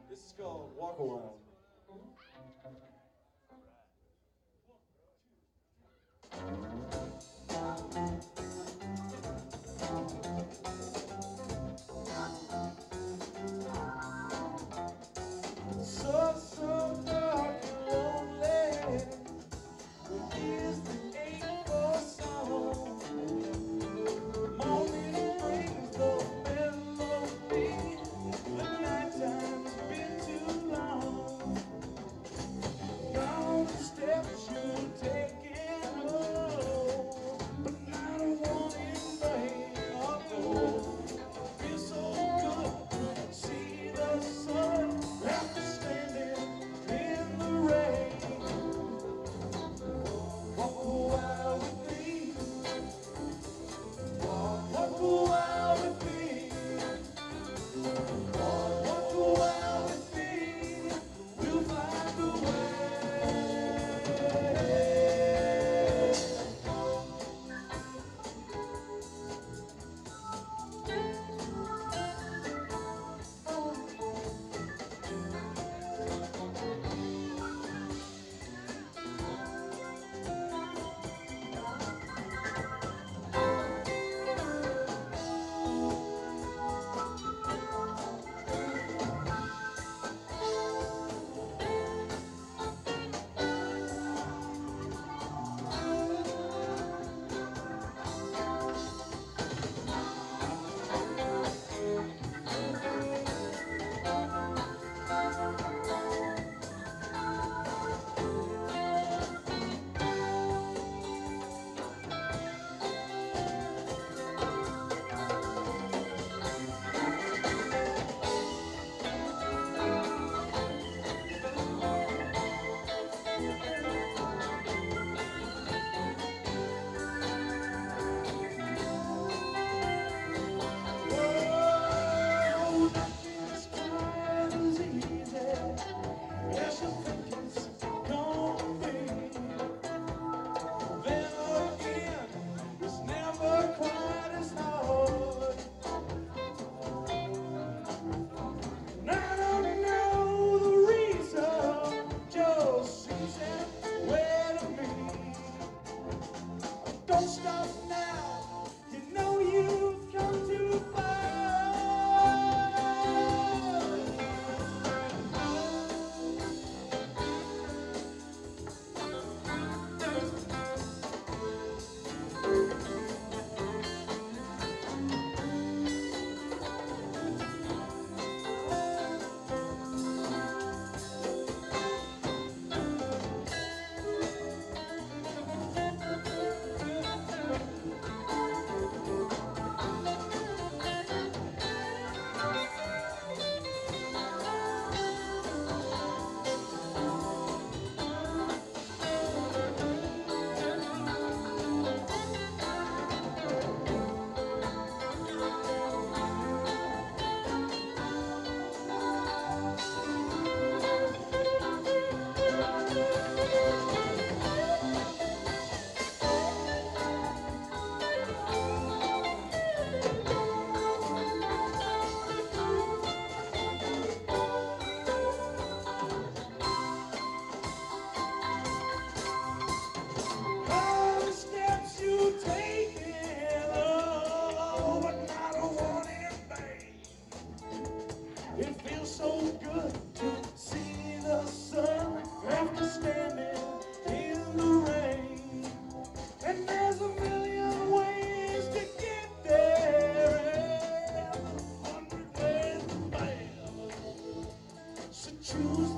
This is called Walk a While. So dark and lonely. But here's the April song. Morning brings the melody. The nighttime's been too long. Now the steps you're taking, oh, but not one in vain. Oh, feels so good to see the sun after standing in the rain. Walk a while with me. Walk a while with me. Walk a while with me. We'll find a way. Don't stop now, you know you've come too far. All the steps you take, oh, but not a one in vain. It feels so good to see the sun after standing in the rain. And there's a million ways to get there, and 100 ways to fail. So choose